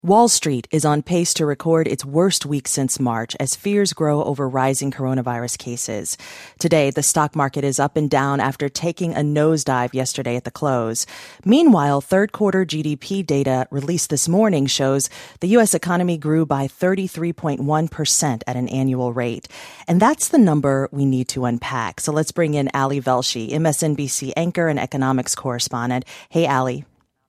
Wall Street is on pace to record its worst week since March as fears grow over rising coronavirus cases. Today, the stock market is up and down after taking a nosedive yesterday at the close. Meanwhile, third quarter GDP data released this morning shows the U.S. economy grew by 33.1% at an annual rate. And that's the number we need to unpack. So let's bring in Ali Velshi, MSNBC anchor and economics correspondent. Hey, Ali.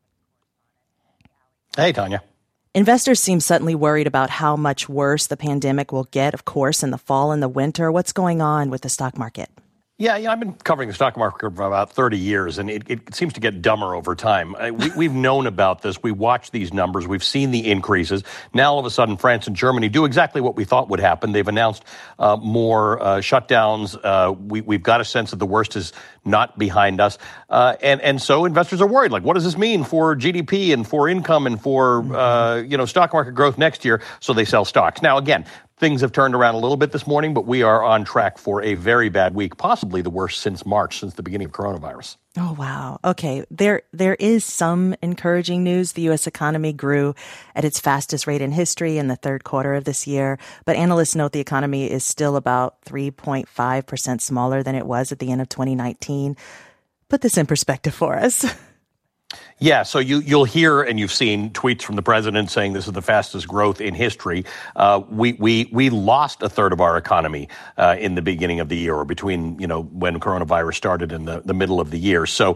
Hey, Tanya. Investors seem suddenly worried about how much worse the pandemic will get, of course, in the fall and the winter. What's going on with the stock market? Yeah, I've been covering the stock market for about 30 years, and it seems to get dumber over time. We've known about this. We watch these numbers. We've seen the increases. Now, all of a sudden, France and Germany do exactly what we thought would happen. They've announced more shutdowns. We've got a sense that the worst is not behind us. And so investors are worried. Like, what does this mean for GDP and for income and for, stock market growth next year? So they sell stocks. Now, again, things have turned around a little bit this morning, but we are on track for a very bad week, possibly the worst since March, since the beginning of coronavirus. Oh, wow. Okay. There is some encouraging news. The U.S. economy grew at its fastest rate in history in the third quarter of this year. But analysts note the economy is still about 3.5% smaller than it was at the end of 2019. Put this in perspective for us. Yeah, so you'll hear, and you've seen tweets from the president saying this is the fastest growth in history. We lost a third of our economy in the beginning of the year, or between when coronavirus started in the middle of the year. So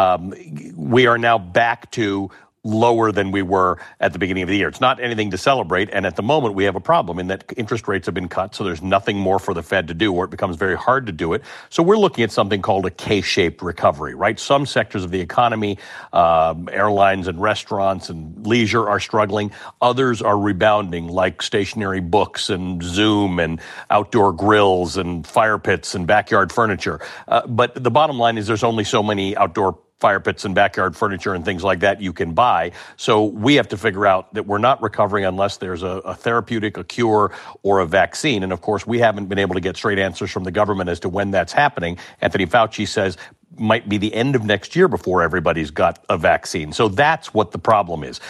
we are now back to lower than we were at the beginning of the year. It's not anything to celebrate, and at the moment we have a problem in that interest rates have been cut, so there's nothing more for the Fed to do, or it becomes very hard to do it. So we're looking at something called a K-shaped recovery, right? Some sectors of the economy, airlines and restaurants and leisure are struggling. Others are rebounding, like stationary books and Zoom and outdoor grills and fire pits and backyard furniture. But the bottom line is there's only so many outdoor fire pits and backyard furniture and things like that you can buy. So we have to figure out that we're not recovering unless there's a therapeutic, a cure, or a vaccine. And of course, we haven't been able to get straight answers from the government as to when that's happening. Anthony Fauci says might be the end of next year before everybody's got a vaccine. So that's what the problem is.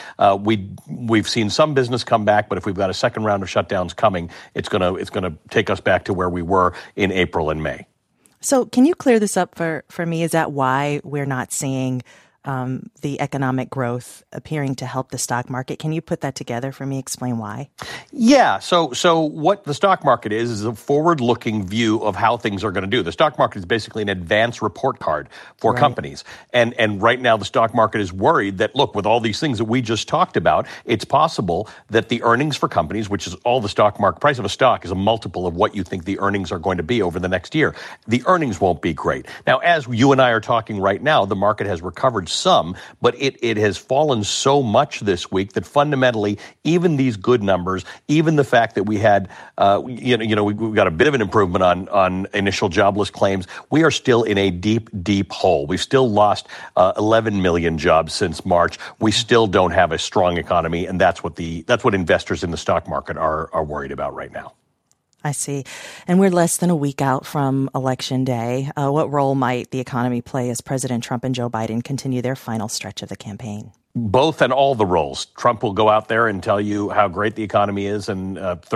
We've seen some business come back, but if we've got a second round of shutdowns coming, it's gonna take us back to where we were in April and May. So can you clear this up for me? Is that why we're not seeing the economic growth appearing to help the stock market? Can you put that together for me? Explain why. Yeah. So what the stock market is a forward-looking view of how things are going to do. The stock market is basically an advance report card for companies. And right now the stock market is worried that, look, with all these things that we just talked about, it's possible that the earnings for companies, which is all the stock market, price of a stock is a multiple of what you think the earnings are going to be over the next year. The earnings won't be great. Now, as you and I are talking right now, the market has recovered some, but it has fallen so much this week that fundamentally, even these good numbers, even the fact that we had, we got a bit of an improvement on initial jobless claims, we are still in a deep, deep hole. We've still lost 11 million jobs since March. We still don't have a strong economy, and that's what investors in the stock market are worried about right now. I see. And we're less than a week out from Election Day. What role might the economy play as President Trump and Joe Biden continue their final stretch of the campaign? Both and all the roles. Trump will go out there and tell you how great the economy is and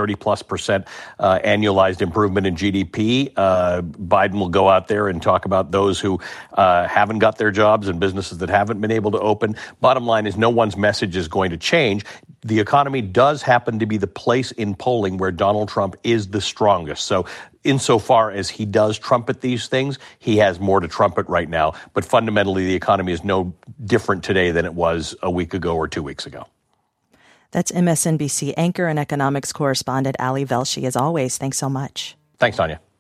30+% annualized improvement in GDP. Biden will go out there and talk about those who haven't got their jobs and businesses that haven't been able to open. Bottom line is no one's message is going to change. The economy does happen to be the place in polling where Donald Trump is the strongest. So insofar as he does trumpet these things, he has more to trumpet right now. But fundamentally, the economy is no different today than it was a week ago or 2 weeks ago. That's MSNBC anchor and economics correspondent Ali Velshi. As always, thanks so much. Thanks, Tanya.